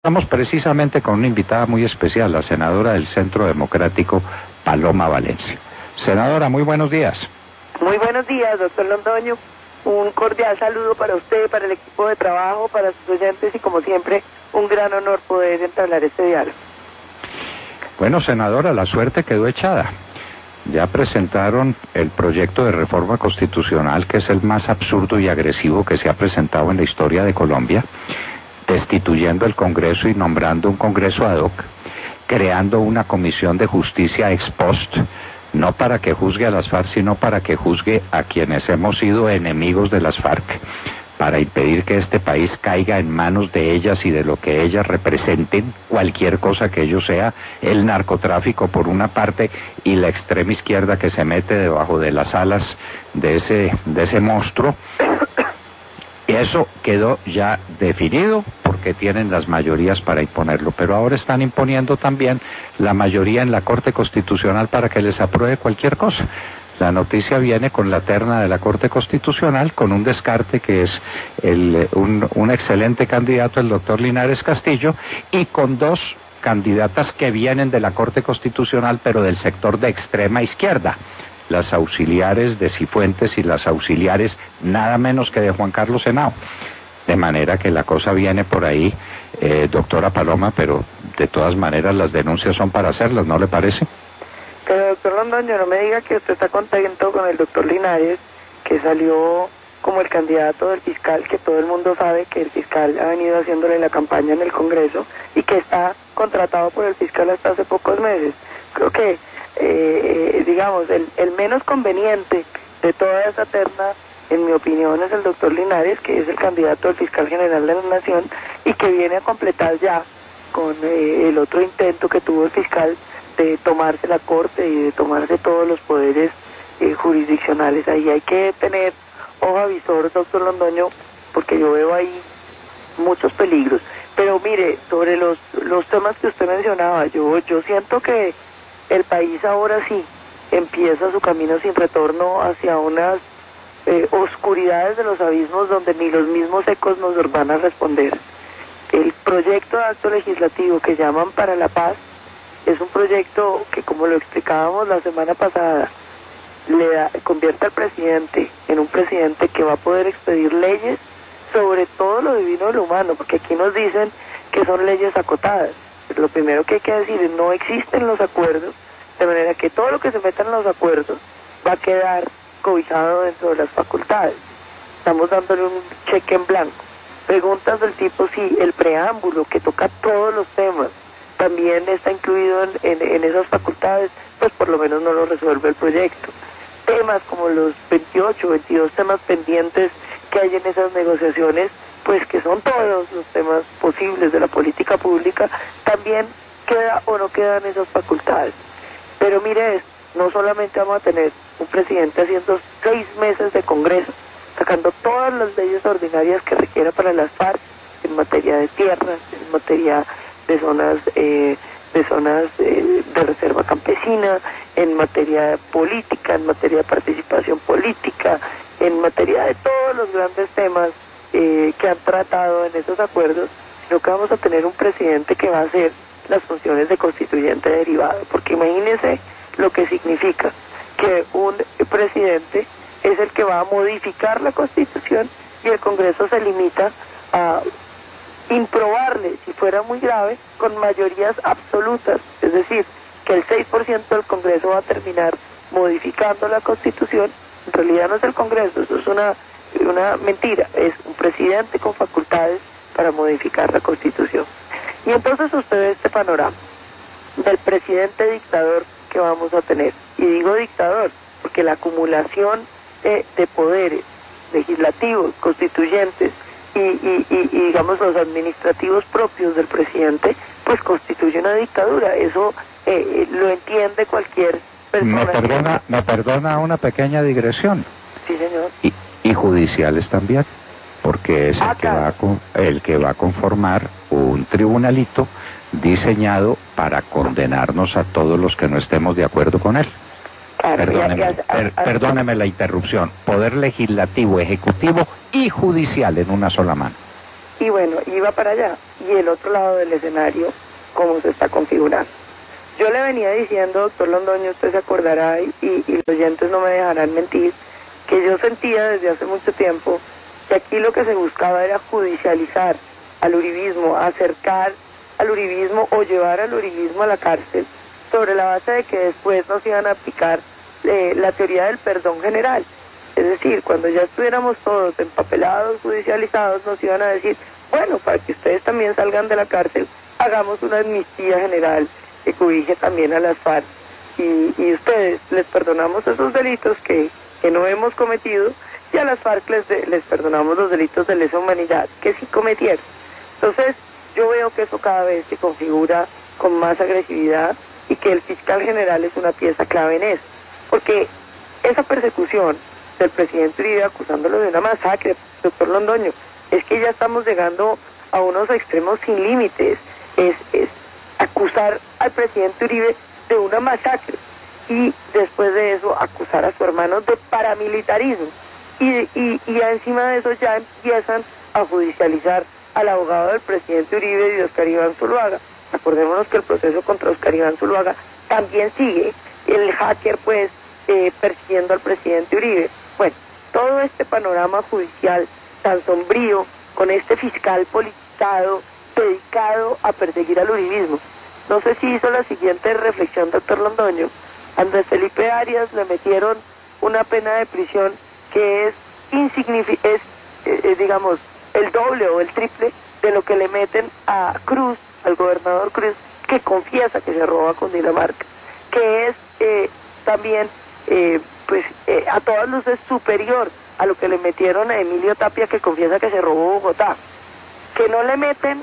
Estamos precisamente con una invitada muy especial, la senadora del Centro Democrático, Paloma Valencia. Senadora, muy buenos días. Muy buenos días, doctor Londoño. Un cordial saludo para usted, para el equipo de trabajo, para sus oyentes y, como siempre, un gran honor poder entablar este diálogo. Bueno, senadora, la suerte quedó echada. Ya presentaron el proyecto de reforma constitucional, que es el más absurdo y agresivo que se ha presentado en la historia de Colombia, destituyendo el Congreso y nombrando un Congreso ad hoc, creando una comisión de justicia ex post, no para que juzgue a las FARC, sino para que juzgue a quienes hemos sido enemigos de las FARC, para impedir que este país caiga en manos de ellas y de lo que ellas representen, cualquier cosa que ello sea, el narcotráfico por una parte y la extrema izquierda que se mete debajo de las alas de ese monstruo. Eso quedó ya definido porque tienen las mayorías para imponerlo, pero ahora están imponiendo también la mayoría en la Corte Constitucional para que les apruebe cualquier cosa. La noticia viene con la terna de la Corte Constitucional, con un descarte que es un excelente candidato, el doctor Linares Castillo, y con dos candidatas que vienen de la Corte Constitucional, pero del sector de extrema izquierda, las auxiliares de Cifuentes y las auxiliares nada menos que de Juan Carlos Henao. De manera que la cosa viene por ahí, doctora Paloma, pero de todas maneras las denuncias son para hacerlas, ¿no le parece? Pero, doctor Londoño, no me diga que usted está contento con el doctor Linares, que salió como el candidato del fiscal, que todo el mundo sabe que el fiscal ha venido haciéndole la campaña en el Congreso y que está contratado por el fiscal hasta hace pocos meses. Creo que digamos, el menos conveniente de toda esa terna, en mi opinión, es el doctor Linares, que es el candidato del fiscal general de la Nación y que viene a completar ya con el otro intento que tuvo el fiscal de tomarse la Corte y de tomarse todos los poderes jurisdiccionales. Ahí hay que tener ojo avisor, doctor Londoño, porque yo veo ahí muchos peligros. Pero mire, sobre los temas que usted mencionaba, yo siento que el país ahora sí empieza su camino sin retorno hacia unas oscuridades de los abismos donde ni los mismos ecos nos van a responder. El proyecto de acto legislativo que llaman para la paz es un proyecto que, como lo explicábamos la semana pasada, convierte al presidente en un presidente que va a poder expedir leyes sobre todo lo divino y lo humano, porque aquí nos dicen que son leyes acotadas. Lo primero que hay que decir es: no existen los acuerdos, de manera que todo lo que se meta en los acuerdos va a quedar cobijado dentro de las facultades. Estamos dándole un cheque en blanco. Preguntas del tipo si el preámbulo, que toca todos los temas, también está incluido en esas facultades, pues por lo menos no lo resuelve el proyecto. Temas como los 28, 22 temas pendientes que hay en esas negociaciones, pues que son todos los temas posibles de la política pública, también queda o no quedan esas facultades. Pero mire esto, no solamente vamos a tener un presidente haciendo 6 meses de Congreso, sacando todas las leyes ordinarias que requiera para las FARC, en materia de tierras, en materia de zonas de reserva campesina, en materia política, en materia de participación política, en materia de todos los grandes temas que han tratado en esos acuerdos, sino que vamos a tener un presidente que va a hacer las funciones de constituyente derivado, porque imagínense lo que significa que un presidente es el que va a modificar la Constitución y el Congreso se limita a improbarle, si fuera muy grave, con mayorías absolutas, es decir, que el 6% del Congreso va a terminar modificando la Constitución. En realidad no es el Congreso, eso es una mentira, es un presidente con facultades para modificar la Constitución. Y entonces usted ve este panorama del presidente dictador que vamos a tener. Y digo dictador porque la acumulación de poderes legislativos, constituyentes y digamos los administrativos propios del presidente, pues constituye una dictadura. Eso lo entiende cualquier persona. Me perdona una pequeña digresión. Sí, señor. Y judiciales también, porque es el que va a conformar un tribunalito diseñado para condenarnos a todos los que no estemos de acuerdo con él. Perdóneme la interrupción. Poder legislativo, ejecutivo y judicial en una sola mano. y bueno, iba para allá, y el otro lado del escenario, cómo se está configurando. Yo le venía diciendo, doctor Londoño, usted se acordará, y los oyentes no me dejarán mentir, que yo sentía desde hace mucho tiempo que aquí lo que se buscaba era judicializar al uribismo, acercar al uribismo o llevar al uribismo a la cárcel, sobre la base de que después nos iban a aplicar la teoría del perdón general. Es decir, cuando ya estuviéramos todos empapelados, judicializados, nos iban a decir, bueno, para que ustedes también salgan de la cárcel, hagamos una amnistía general que cobije también a las FARC, y ustedes les perdonamos esos delitos que no hemos cometido, y a las FARC les perdonamos los delitos de lesa humanidad que sí cometieron. Entonces, yo veo que eso cada vez se configura con más agresividad, y que el fiscal general es una pieza clave en eso, porque esa persecución del presidente Uribe acusándolo de una masacre, doctor Londoño, es que ya estamos llegando a unos extremos sin límites. Es acusar al presidente Uribe de una masacre y después de eso acusar a su hermano de paramilitarismo, y encima de eso ya empiezan a judicializar al abogado del presidente Uribe y de Oscar Iván Zuluaga. Acordémonos que el proceso contra Oscar Iván Zuluaga también sigue, el hacker pues persiguiendo al presidente Uribe. Bueno, todo este panorama judicial tan sombrío, con este fiscal politizado, dedicado a perseguir al uribismo. No sé si hizo la siguiente reflexión, doctor Londoño. A Andrés Felipe Arias le metieron una pena de prisión que es digamos, el doble o el triple de lo que le meten a Cruz, al gobernador Cruz, que confiesa que se roba con Dinamarca, que es también a todas luces superior a lo que le metieron a Emilio Tapia, que confiesa que se robó Bogotá. Que no le meten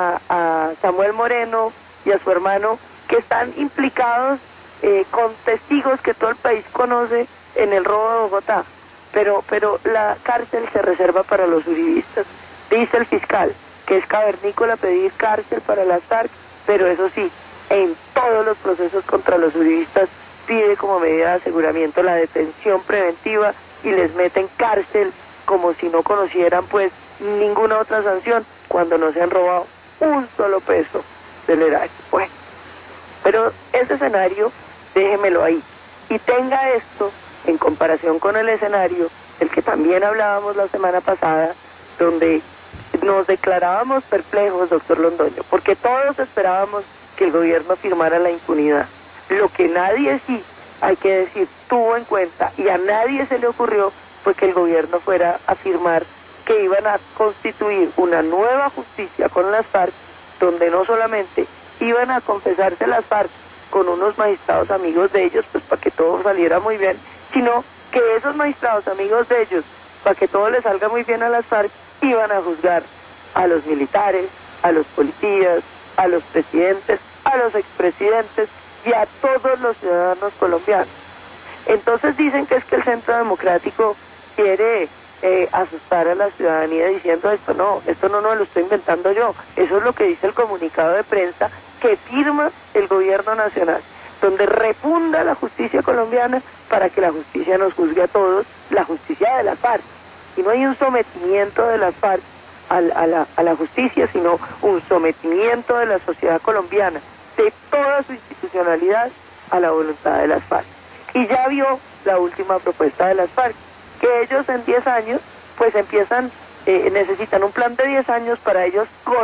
a Samuel Moreno y a su hermano, que están implicados con testigos que todo el país conoce en el robo de Bogotá, pero la cárcel se reserva para los uribistas. Dice el fiscal que es cavernícola pedir cárcel para las FARC, pero eso sí, en todos los procesos contra los uribistas pide como medida de aseguramiento la detención preventiva y les meten cárcel como si no conocieran pues ninguna otra sanción cuando no se han robado un solo peso del erario. Bueno, pero ese escenario déjemelo ahí y tenga esto en comparación con el escenario del que también hablábamos la semana pasada, donde nos declarábamos perplejos, doctor Londoño, porque todos esperábamos que el gobierno firmara la impunidad. Lo que nadie, sí, hay que decir, tuvo en cuenta, y a nadie se le ocurrió, fue que el gobierno fuera a firmar que iban a constituir una nueva justicia con las FARC, donde no solamente iban a confesarse las FARC con unos magistrados amigos de ellos, pues para que todo saliera muy bien, sino que esos magistrados amigos de ellos, para que todo les salga muy bien a las FARC, iban a juzgar a los militares, a los policías, a los presidentes, a los expresidentes y a todos los ciudadanos colombianos. Entonces dicen que es que el Centro Democrático quiere asustar a la ciudadanía diciendo esto no lo estoy inventando yo, eso es lo que dice el comunicado de prensa que firma el gobierno nacional, donde refunda la justicia colombiana para que la justicia nos juzgue a todos, la justicia de las FARC. Y no hay un sometimiento de las FARC a la justicia, sino un sometimiento de la sociedad colombiana, de toda su institucionalidad, a la voluntad de las FARC. Y ya vio la última propuesta de las FARC, que ellos en 10 años, pues necesitan un plan de 10 años para ellos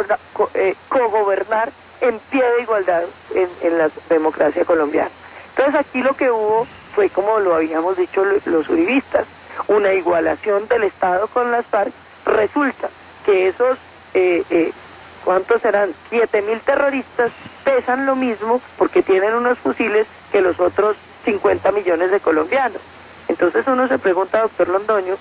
cogobernar en pie de igualdad en la democracia colombiana. Entonces aquí lo que hubo fue, como lo habíamos dicho los uribistas, una igualación del Estado con las FARC. Resulta que esos, ¿cuántos serán? 7.000 terroristas pesan lo mismo porque tienen unos fusiles que los otros 50 millones de colombianos. Entonces uno se pregunta, doctor Londoño,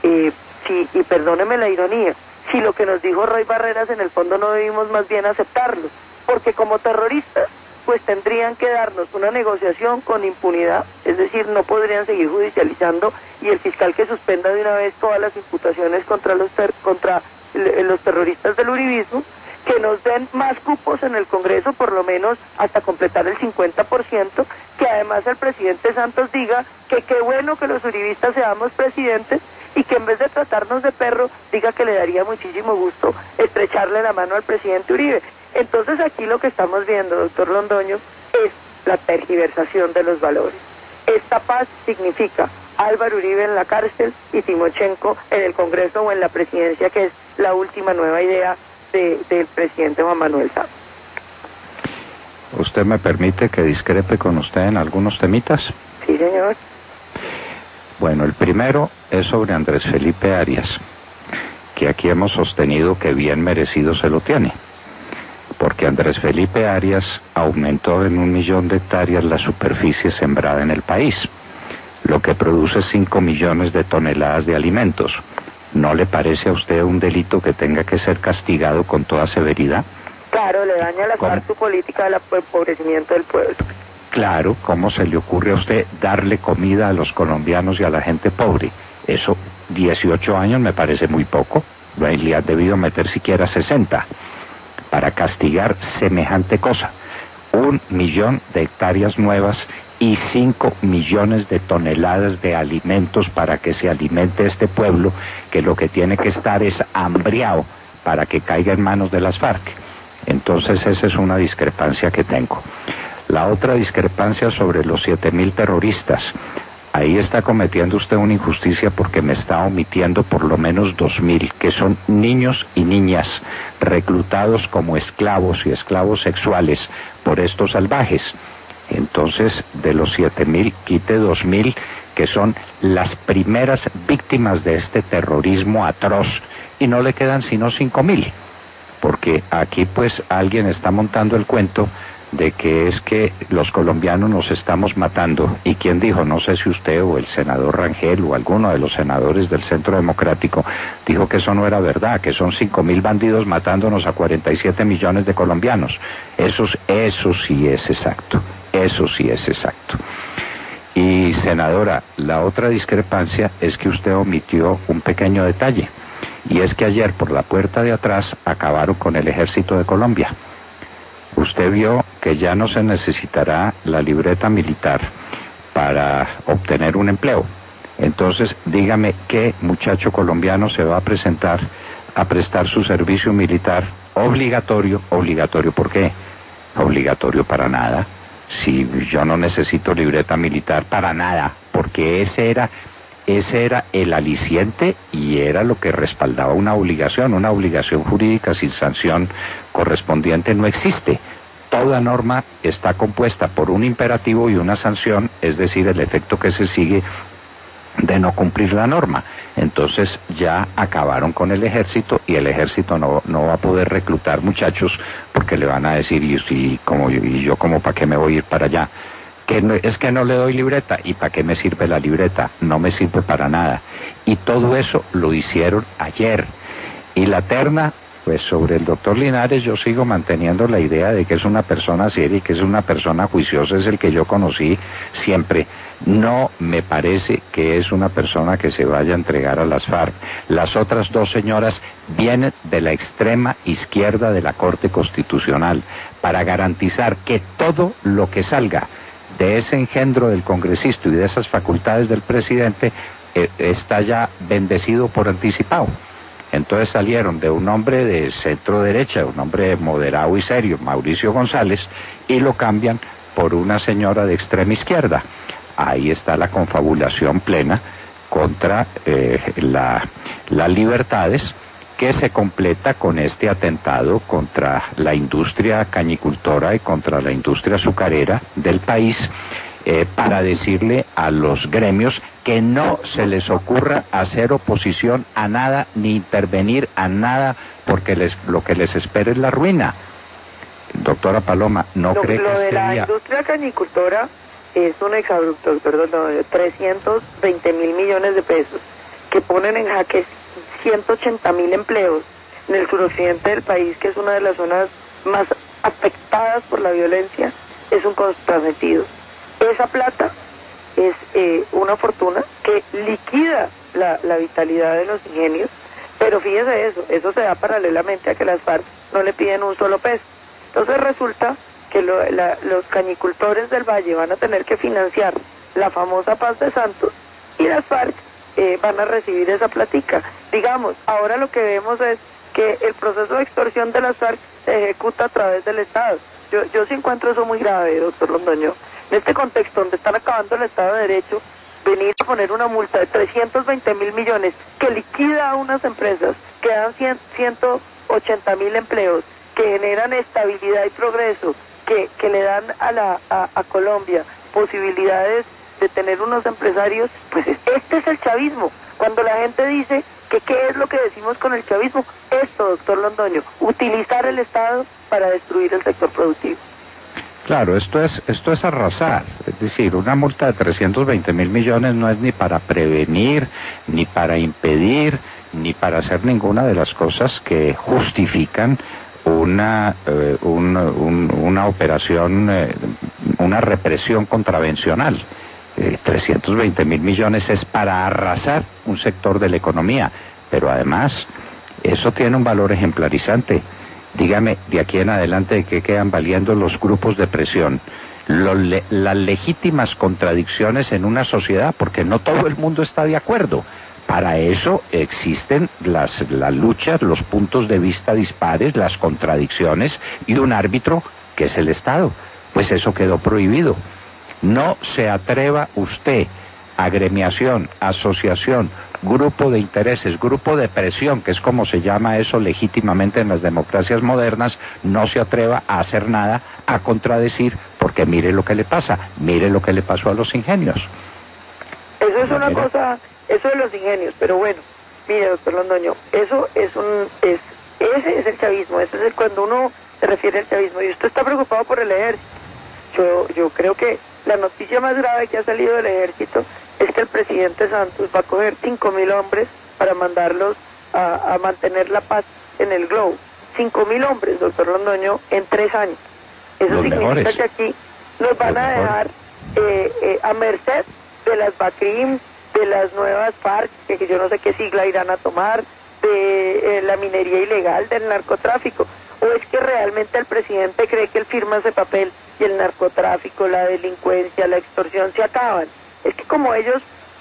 y perdóneme la ironía, si lo que nos dijo Roy Barreras en el fondo no debimos más bien aceptarlo, porque como terroristas pues tendrían que darnos una negociación con impunidad, es decir, no podrían seguir judicializando, y el fiscal que suspenda de una vez todas las imputaciones contra los terroristas del uribismo, que nos den más cupos en el Congreso, por lo menos hasta completar el 50%, que además el presidente Santos diga que qué bueno que los uribistas seamos presidentes y que en vez de tratarnos de perro, diga que le daría muchísimo gusto estrecharle la mano al presidente Uribe. Entonces aquí lo que estamos viendo, doctor Londoño, es la tergiversación de los valores. Esta paz significa Álvaro Uribe en la cárcel y Timochenko en el Congreso o en la presidencia, que es la última nueva idea del presidente Juan Manuel Santos. ¿Usted me permite que discrepe con usted en algunos temitas? Sí, señor. Bueno, el primero es sobre Andrés Felipe Arias, que aquí hemos sostenido que bien merecido se lo tiene, porque Andrés Felipe Arias aumentó en 1 millón de hectáreas la superficie sembrada en el país, lo que produce 5 millones de toneladas de alimentos. ¿No le parece a usted un delito que tenga que ser castigado con toda severidad? Claro, le daña la FARC su política del empobrecimiento del pueblo. Claro, ¿cómo se le ocurre a usted darle comida a los colombianos y a la gente pobre? Eso, 18 años me parece muy poco. Le ha debido meter siquiera 60 para castigar semejante cosa. 1 millón de hectáreas nuevas y 5 millones de toneladas de alimentos para que se alimente este pueblo, que lo que tiene que estar es hambriado para que caiga en manos de las FARC. Entonces esa es una discrepancia que tengo. La otra discrepancia sobre los 7.000 terroristas. Ahí está cometiendo usted una injusticia porque me está omitiendo por lo menos 2.000, que son niños y niñas reclutados como esclavos y esclavos sexuales por estos salvajes. Entonces, de los 7.000, quite 2.000, que son las primeras víctimas de este terrorismo atroz, y no le quedan sino 5.000, porque aquí pues alguien está montando el cuento de que es que los colombianos nos estamos matando. ¿Y quién dijo? No sé si usted o el senador Rangel o alguno de los senadores del Centro Democrático dijo que eso no era verdad, que son 5.000 bandidos matándonos a 47 millones de colombianos. Eso sí es exacto, eso sí es exacto. Y senadora, la otra discrepancia es que usted omitió un pequeño detalle, y es que ayer por la puerta de atrás acabaron con el Ejército de Colombia. Usted vio que ya no se necesitará la libreta militar para obtener un empleo. Entonces, dígame, ¿qué muchacho colombiano se va a presentar a prestar su servicio militar obligatorio? ¿Obligatorio por qué? Obligatorio para nada. Si yo no necesito libreta militar para nada, porque ese era el aliciente y era lo que respaldaba una obligación jurídica sin sanción correspondiente no existe. Toda norma está compuesta por un imperativo y una sanción, es decir, el efecto que se sigue de no cumplir la norma. Entonces ya acabaron con el ejército y el ejército no va a poder reclutar muchachos porque le van a decir, y yo como para qué me voy a ir para allá. Es que no le doy libreta. ¿Y para qué me sirve la libreta? No me sirve para nada. Y todo eso lo hicieron ayer. Y la terna, pues sobre el doctor Linares yo sigo manteniendo la idea de que es una persona seria y que es una persona juiciosa, es el que yo conocí siempre. No me parece que es una persona que se vaya a entregar a las FARC. Las otras dos señoras vienen de la extrema izquierda de la Corte Constitucional para garantizar que todo lo que salga de ese engendro del congresista y de esas facultades del presidente está ya bendecido por anticipado. Entonces salieron de un hombre de centro derecha, un hombre moderado y serio, Mauricio González, y lo cambian por una señora de extrema izquierda. Ahí está la confabulación plena contra las libertades, que se completa con este atentado contra la industria cañicultora y contra la industria azucarera del país, para decirle a los gremios que no se les ocurra hacer oposición a nada ni intervenir a nada, porque lo que les espera es la ruina. Doctora Paloma, ¿no cree que lo de la industria cañicultora es un exabrupto, de 320.000 millones de pesos que ponen en jaque 180.000 empleos en el suroccidente del país, que es una de las zonas más afectadas por la violencia? Es un contrasentido. Esa plata es una fortuna que liquida la vitalidad de los ingenios, pero fíjese eso se da paralelamente a que las FARC no le piden un solo peso. Entonces resulta que los cañicultores del Valle van a tener que financiar la famosa Paz de Santos y las FARC van a recibir esa platica. Digamos, ahora lo que vemos es que el proceso de extorsión de las FARC se ejecuta a través del Estado. Yo sí encuentro eso muy grave, doctor Londoño. En este contexto donde están acabando el Estado de Derecho, venir a poner una multa de 320.000 millones que liquida a unas empresas, que dan 180.000 empleos, que generan estabilidad y progreso, que le dan a Colombia posibilidades de tener unos empresarios, pues este es el chavismo. Cuando la gente dice que qué es lo que decimos con el chavismo, esto, doctor Londoño, utilizar el Estado para destruir el sector productivo. Claro, esto es arrasar, es decir, una multa de 320.000 millones no es ni para prevenir, ni para impedir, ni para hacer ninguna de las cosas que justifican una operación, una represión contravencional. 320.000 millones es para arrasar un sector de la economía, pero además eso tiene un valor ejemplarizante. Dígame, de aquí en adelante, ¿de qué quedan valiendo los grupos de presión? Las legítimas contradicciones en una sociedad, porque no todo el mundo está de acuerdo. Para eso existen las luchas, los puntos de vista dispares, las contradicciones y un árbitro que es el Estado. Pues eso quedó prohibido. No se atreva usted, agremiación, asociación, grupo de intereses, grupo de presión, que es como se llama eso legítimamente en las democracias modernas, no se atreva a hacer nada, a contradecir, porque mire lo que le pasa, mire lo que le pasó a los ingenios. Eso es una cosa, eso de los ingenios, pero bueno, mire, doctor Londoño, ese es el chavismo, ese es cuando uno se refiere al chavismo, y usted está preocupado por el ejército. Yo creo que la noticia más grave que ha salido del ejército es que el presidente Santos va a coger 5.000 hombres para mandarlos a mantener la paz en el globo. 5.000 hombres, doctor Londoño, en 3 años. Eso los significa mejores. que aquí nos van a dejar a merced de las BACRIM, de las nuevas FARC, que yo no sé qué sigla irán a tomar, de la minería ilegal, del narcotráfico. ¿O es que realmente el presidente cree que él firma ese papel y el narcotráfico, la delincuencia, la extorsión se acaban? Es que como ellos,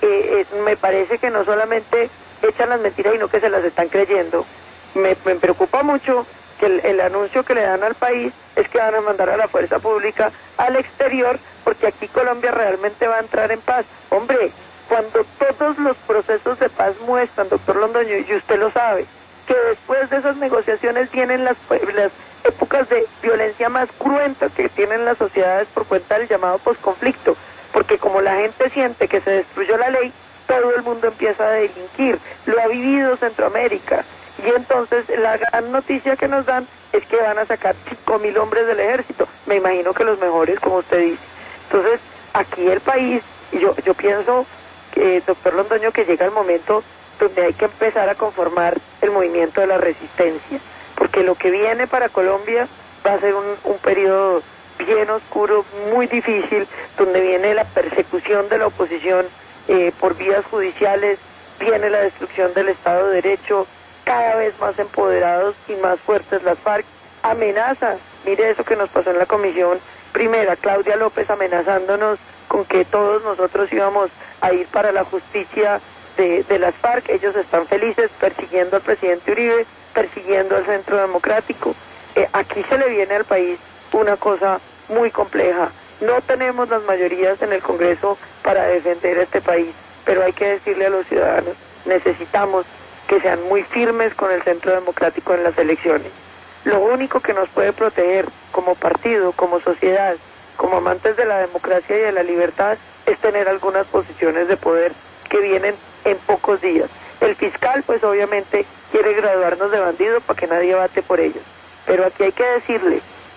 me parece que no solamente echan las mentiras, sino que se las están creyendo. Me preocupa mucho que el anuncio que le dan al país es que van a mandar a la fuerza pública al exterior, porque aquí Colombia realmente va a entrar en paz. Hombre, cuando todos los procesos de paz muestran, doctor Londoño, y usted lo sabe, que después de esas negociaciones vienen las épocas de violencia más cruenta que tienen las sociedades por cuenta del llamado posconflicto, porque como la gente siente que se destruyó la ley, todo el mundo empieza a delinquir. Lo ha vivido Centroamérica, y entonces la gran noticia que nos dan es que van a sacar 5.000 hombres del ejército, me imagino que los mejores, como usted dice. Entonces aquí el país, yo pienso que, doctor Londoño, que llega el momento donde hay que empezar a conformar el movimiento de la resistencia, porque lo que viene para Colombia va a ser un periodo bien oscuro, muy difícil, donde viene la persecución de la oposición por vías judiciales, viene la destrucción del Estado de Derecho, cada vez más empoderados y más fuertes las FARC, amenaza, mire eso que nos pasó en la comisión primera, Claudia López amenazándonos con que todos nosotros íbamos a ir para la justicia de las FARC. Ellos están felices persiguiendo al presidente Uribe, persiguiendo al Centro Democrático. Aquí se le viene al país una cosa muy compleja. No tenemos las mayorías en el Congreso para defender este país, pero hay que decirle a los ciudadanos, necesitamos que sean muy firmes con el Centro Democrático en las elecciones. Lo único que nos puede proteger como partido, como sociedad, como amantes de la democracia y de la libertad, es tener algunas posiciones de poder que vienen en pocos días. El fiscal, pues obviamente, quiere graduarnos de bandidos para que nadie vate por ellos. Pero aquí hay que decirle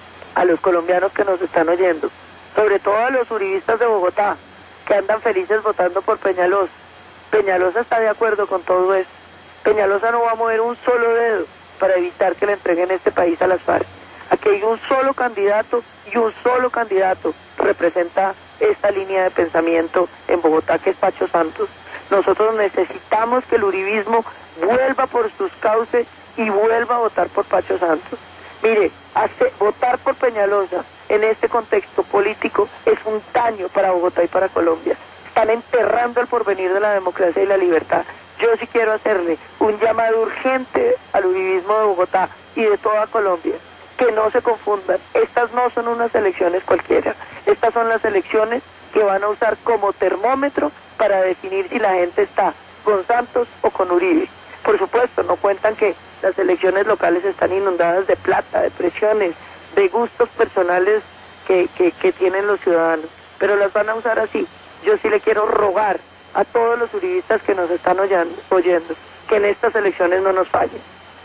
a los colombianos que nos están oyendo, sobre todo a los uribistas de Bogotá, que andan felices votando por Peñalosa. Peñalosa está de acuerdo con todo esto. Peñalosa no va a mover un solo dedo para evitar que le entreguen este país a las FARC. Aquí hay un solo candidato, y un solo candidato representa esta línea de pensamiento en Bogotá, que es Pacho Santos. Nosotros necesitamos que el uribismo vuelva por sus cauces y vuelva a votar por Pacho Santos. Mire, votar por Peñalosa en este contexto político es un daño para Bogotá y para Colombia. Están enterrando el porvenir de la democracia y la libertad. Yo sí quiero hacerle un llamado urgente al uribismo de Bogotá y de toda Colombia, que no se confundan. Estas no son unas elecciones cualquiera. Estas son las elecciones que van a usar como termómetro para definir si la gente está con Santos o con Uribe. Por supuesto, no cuentan que las elecciones locales están inundadas de plata, de presiones, de gustos personales que tienen los ciudadanos, pero las van a usar así. Yo sí le quiero rogar a todos los uribistas que nos están oyendo que en estas elecciones no nos fallen.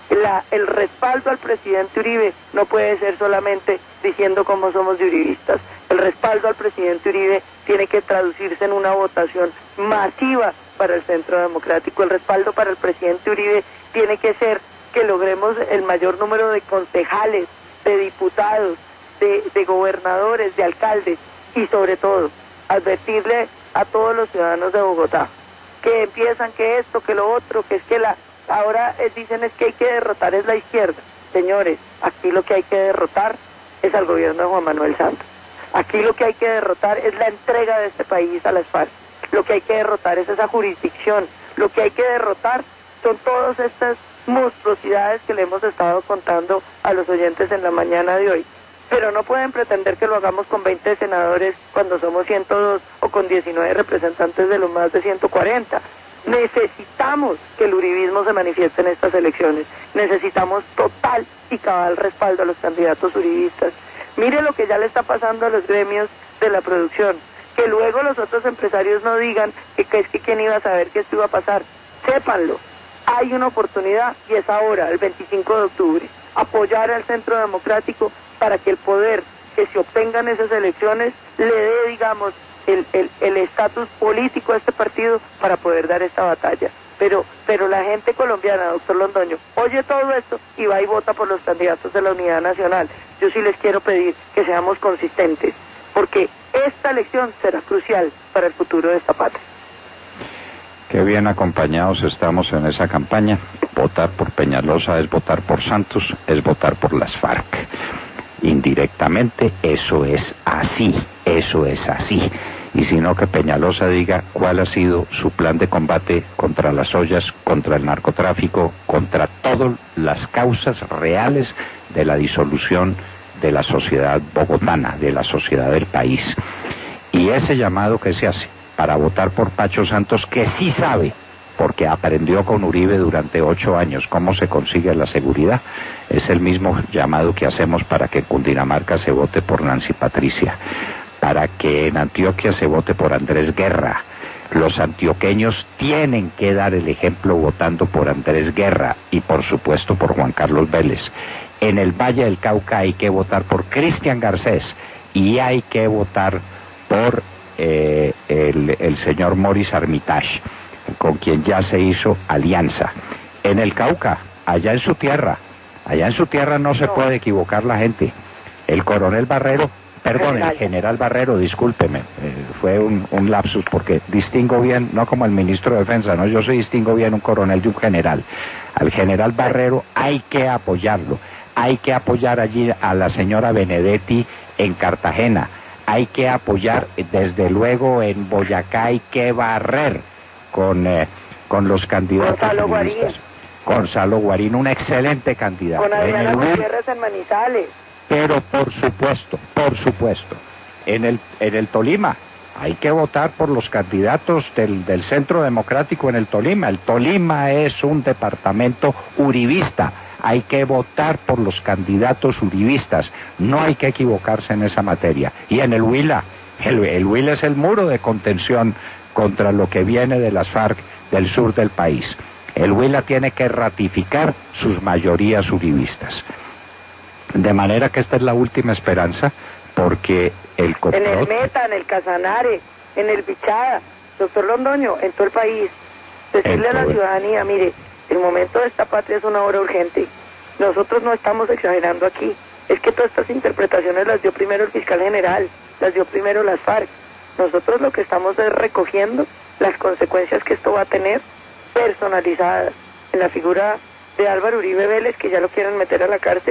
El respaldo al presidente Uribe no puede ser solamente diciendo cómo somos de uribistas. El respaldo al presidente Uribe tiene que traducirse en una votación masiva para el Centro Democrático. El respaldo para el presidente Uribe tiene que ser que logremos el mayor número de concejales, de diputados, de gobernadores, de alcaldes y sobre todo advertirle a todos los ciudadanos de Bogotá que empiezan que esto, que lo otro, que es que ahora dicen es que hay que derrotar es la izquierda. Señores, aquí lo que hay que derrotar es al gobierno de Juan Manuel Santos. Aquí lo que hay que derrotar es la entrega de este país a las FARC. Lo que hay que derrotar es esa jurisdicción. Lo que hay que derrotar son todas estas monstruosidades que le hemos estado contando a los oyentes en la mañana de hoy. Pero no pueden pretender que lo hagamos con 20 senadores cuando somos 102 o con 19 representantes de los más de 140. Necesitamos que el uribismo se manifieste en estas elecciones. Necesitamos total y cabal respaldo a los candidatos uribistas. Mire lo que ya le está pasando a los gremios de la producción. Que luego los otros empresarios no digan que es que quién iba a saber que esto iba a pasar. Sépanlo. Hay una oportunidad y es ahora, el 25 de octubre, apoyar al Centro Democrático para que el poder que se obtenga en esas elecciones le dé, digamos, el estatus político a este partido para poder dar esta batalla. Pero la gente colombiana, doctor Londoño, oye todo esto y va y vota por los candidatos de la Unidad Nacional. Yo sí les quiero pedir que seamos consistentes, porque esta elección será crucial para el futuro de esta patria. Qué bien acompañados estamos en esa campaña. Votar por Peñalosa es votar por Santos, es votar por las FARC. Indirectamente eso es así. Y si no, que Peñalosa diga cuál ha sido su plan de combate contra las ollas, contra el narcotráfico, contra todas las causas reales de la disolución de la sociedad bogotana, de la sociedad del país. Y ese llamado que se hace para votar por Pacho Santos, que sí sabe, porque aprendió con Uribe durante 8 años cómo se consigue la seguridad, es el mismo llamado que hacemos para que en Cundinamarca se vote por Nancy Patricia, para que en Antioquia se vote por Andrés Guerra. Los antioqueños tienen que dar el ejemplo votando por Andrés Guerra y por supuesto por Juan Carlos Vélez. En el Valle del Cauca hay que votar por Cristian Garcés y hay que votar por el señor Maurice Armitage, con quien ya se hizo alianza. En el Cauca, allá en su tierra no se puede equivocar la gente. El coronel Barrero, el general Barrero, discúlpeme, fue un lapsus, porque distingo bien, no como el ministro de Defensa, no, yo distingo bien un coronel de un general. Al general Barrero hay que apoyarlo, hay que apoyar allí a la señora Benedetti en Cartagena, hay que apoyar desde luego en Boyacá, hay que barrer con los candidatos uribistas. Gonzalo Guarín, un excelente candidato. Con Adriana Gutiérrez en Manizales. Pero por supuesto, en el Tolima hay que votar por los candidatos del Centro Democrático en el Tolima. El Tolima es un departamento uribista. Hay que votar por los candidatos uribistas. No hay que equivocarse en esa materia. Y en el Huila, el Huila es el muro de contención contra lo que viene de las FARC del sur del país. El Huila tiene que ratificar sus mayorías uribistas. De manera que esta es la última esperanza, porque el complot... En el Meta, en el Casanare, en el Bichada, doctor Londoño, en todo el país, decirle a la ciudadanía, mire, el momento de esta patria es una hora urgente. Nosotros no estamos exagerando aquí. Es que todas estas interpretaciones las dio primero el fiscal general, las dio primero las FARC. Nosotros lo que estamos es recogiendo las consecuencias que esto va a tener personalizadas en la figura de Álvaro Uribe Vélez, que ya lo quieren meter a la cárcel, y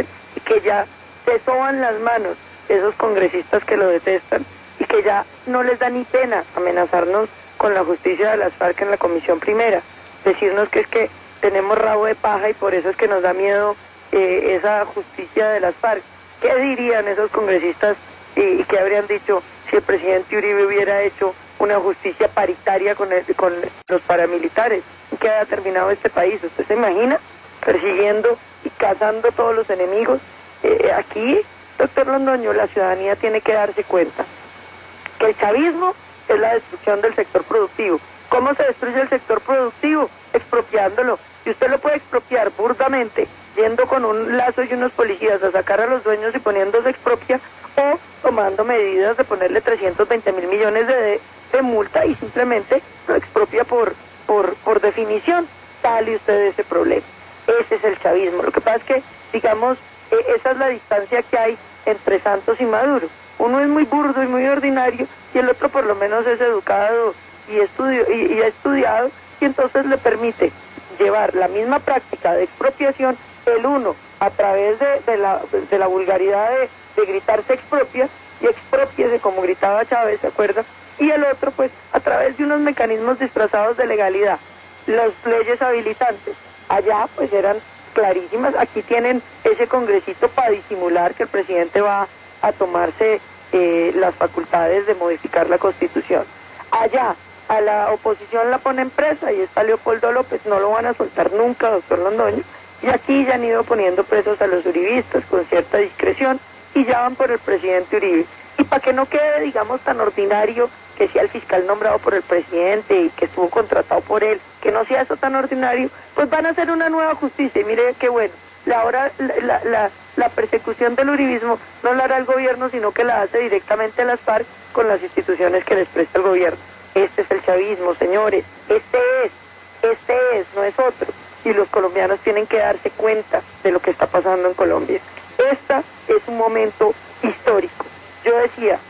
que ya se soban las manos esos congresistas que lo detestan y que ya no les da ni pena amenazarnos con la justicia de las FARC en la Comisión Primera, decirnos que es que tenemos rabo de paja y por eso es que nos da miedo esa justicia de las FARC. ¿Qué dirían esos congresistas y qué habrían dicho si el presidente Uribe hubiera hecho una justicia paritaria con los paramilitares? ¿En qué ha terminado este país? ¿Usted se imagina? Persiguiendo y cazando todos los enemigos. Aquí, doctor Londoño, la ciudadanía tiene que darse cuenta que el chavismo es la destrucción del sector productivo. ¿Cómo se destruye el sector productivo? Expropiándolo. Y usted lo puede expropiar burdamente, yendo con un lazo y unos policías a sacar a los dueños y poniéndose expropia, o tomando medidas de ponerle 320.000 millones de multa y simplemente lo expropia por definición. Sale usted de ese problema. Ese es el chavismo. Lo que pasa es que, digamos, esa es la distancia que hay entre Santos y Maduro. Uno es muy burdo y muy ordinario y el otro por lo menos es educado y ha estudiado, y entonces le permite llevar la misma práctica de expropiación, el uno a través de la vulgaridad de gritar se expropia y expropiese como gritaba Chávez, ¿se acuerda? Y el otro pues a través de unos mecanismos disfrazados de legalidad, las leyes habilitantes. Allá pues eran clarísimas. Aquí tienen ese congresito para disimular que el presidente va a tomarse las facultades de modificar la Constitución. Allá a la oposición la ponen presa y está Leopoldo López, no lo van a soltar nunca, doctor Londoño. Y aquí ya han ido poniendo presos a los uribistas con cierta discreción y ya van por el presidente Uribe. Y para que no quede, digamos, tan ordinario que sea el fiscal nombrado por el presidente y que estuvo contratado por él, que no sea eso tan ordinario, pues van a hacer una nueva justicia. Y mire qué bueno, la persecución del uribismo no la hará el gobierno, sino que la hace directamente las FARC con las instituciones que les presta el gobierno. Este es el chavismo, señores, este es, no es otro. Y los colombianos tienen que darse cuenta de lo que está pasando en Colombia. Este es un momento histórico. Yo decía,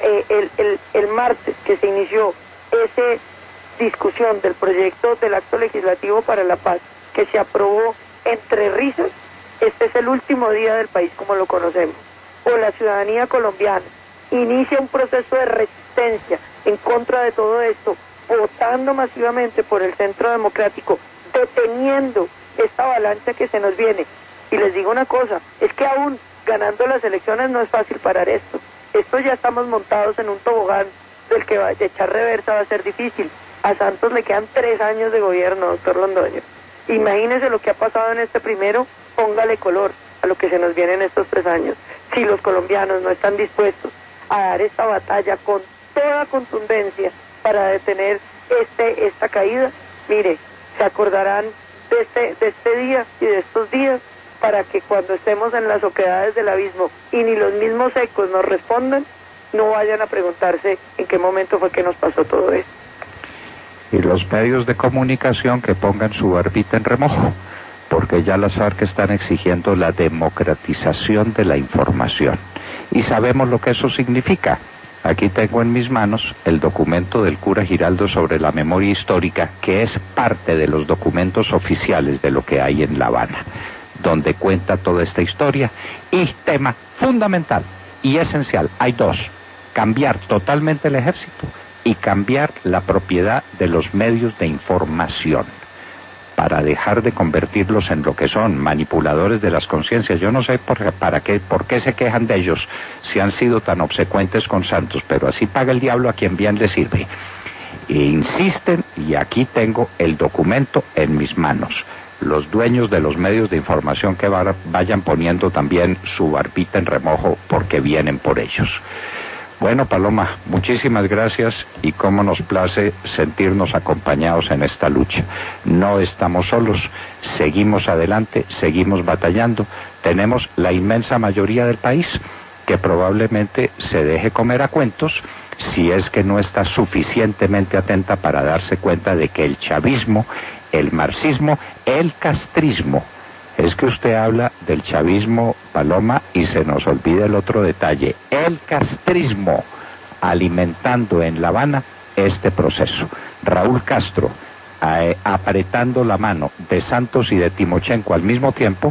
el martes que se inició esa discusión del proyecto del acto legislativo para la paz, que se aprobó entre risas, este es el último día del país como lo conocemos. O la ciudadanía colombiana inicia un proceso de resistencia en contra de todo esto, votando masivamente por el centro democrático, deteniendo esta avalancha que se nos viene. Y les digo una cosa, es que aún ganando las elecciones no es fácil parar esto. Esto ya estamos montados en un tobogán del que de echar reversa va a ser difícil. A Santos le quedan 3 años de gobierno, doctor Londoño. Imagínese lo que ha pasado en este primero, póngale color a lo que se nos viene en estos 3 años. Si los colombianos no están dispuestos a dar esta batalla con toda contundencia para detener esta caída, mire, se acordarán de este día y de estos días para que cuando estemos en las oquedades del abismo y ni los mismos ecos nos respondan, no vayan a preguntarse en qué momento fue que nos pasó todo esto. Y los medios de comunicación que pongan su barbita en remojo, porque ya las FARC están exigiendo la democratización de la información. Y sabemos lo que eso significa. Aquí tengo en mis manos el documento del cura Giraldo sobre la memoria histórica, que es parte de los documentos oficiales de lo que hay en La Habana, donde cuenta toda esta historia. Y tema fundamental y esencial, hay 2, cambiar totalmente el ejército y cambiar la propiedad de los medios de información, para dejar de convertirlos en lo que son, manipuladores de las conciencias. Yo no sé por qué se quejan de ellos si han sido tan obsecuentes con Santos, pero así paga el diablo a quien bien le sirve. E insisten, y aquí tengo el documento en mis manos. Los dueños de los medios de información que vayan poniendo también su barbita en remojo, porque vienen por ellos. Bueno, Paloma, muchísimas gracias, y cómo nos place sentirnos acompañados en esta lucha. No estamos solos, seguimos adelante, seguimos batallando. Tenemos la inmensa mayoría del país que probablemente se deje comer a cuentos si es que no está suficientemente atenta para darse cuenta de que el chavismo, el marxismo, el castrismo, es que usted habla del chavismo, Paloma, y se nos olvida el otro detalle, el castrismo, alimentando en La Habana este proceso. Raúl Castro, apretando la mano de Santos y de Timochenko al mismo tiempo,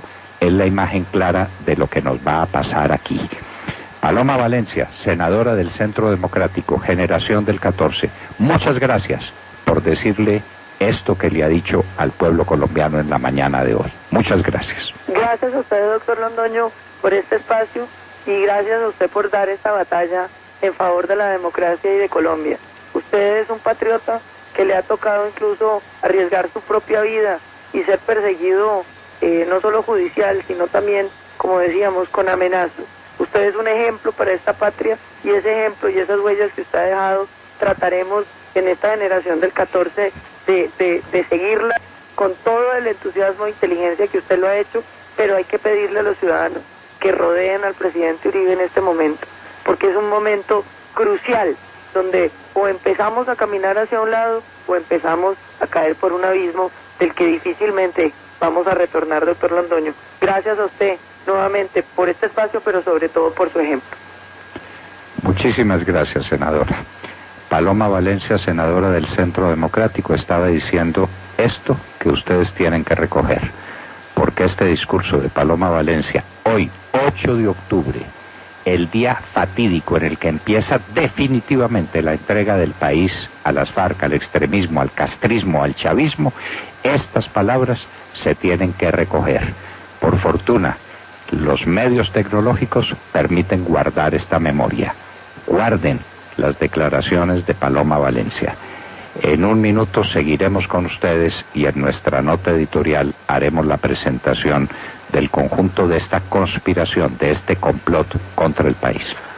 es la imagen clara de lo que nos va a pasar aquí. Paloma Valencia, senadora del Centro Democrático, generación del 14, muchas gracias por decirle esto que le ha dicho al pueblo colombiano en la mañana de hoy. Muchas gracias. Gracias a usted, doctor Londoño, por este espacio y gracias a usted por dar esta batalla en favor de la democracia y de Colombia. Usted es un patriota que le ha tocado incluso arriesgar su propia vida y ser perseguido no solo judicial, sino también, como decíamos, con amenazas. Usted es un ejemplo para esta patria y ese ejemplo y esas huellas que usted ha dejado trataremos en esta generación del 14 de seguirla con todo el entusiasmo e inteligencia que usted lo ha hecho, pero hay que pedirle a los ciudadanos que rodeen al presidente Uribe en este momento, porque es un momento crucial donde o empezamos a caminar hacia un lado o empezamos a caer por un abismo del que difícilmente vamos a retornar, doctor Londoño. Gracias a usted nuevamente por este espacio, pero sobre todo por su ejemplo. Muchísimas gracias, senadora. Paloma Valencia, senadora del Centro Democrático, estaba diciendo esto que ustedes tienen que recoger, porque este discurso de Paloma Valencia, hoy, 8 de octubre, el día fatídico en el que empieza definitivamente la entrega del país a las FARC, al extremismo, al castrismo, al chavismo, estas palabras se tienen que recoger. Por fortuna, los medios tecnológicos permiten guardar esta memoria. Guarden las declaraciones de Paloma Valencia. En un minuto seguiremos con ustedes y en nuestra nota editorial haremos la presentación del conjunto de esta conspiración, de este complot contra el país.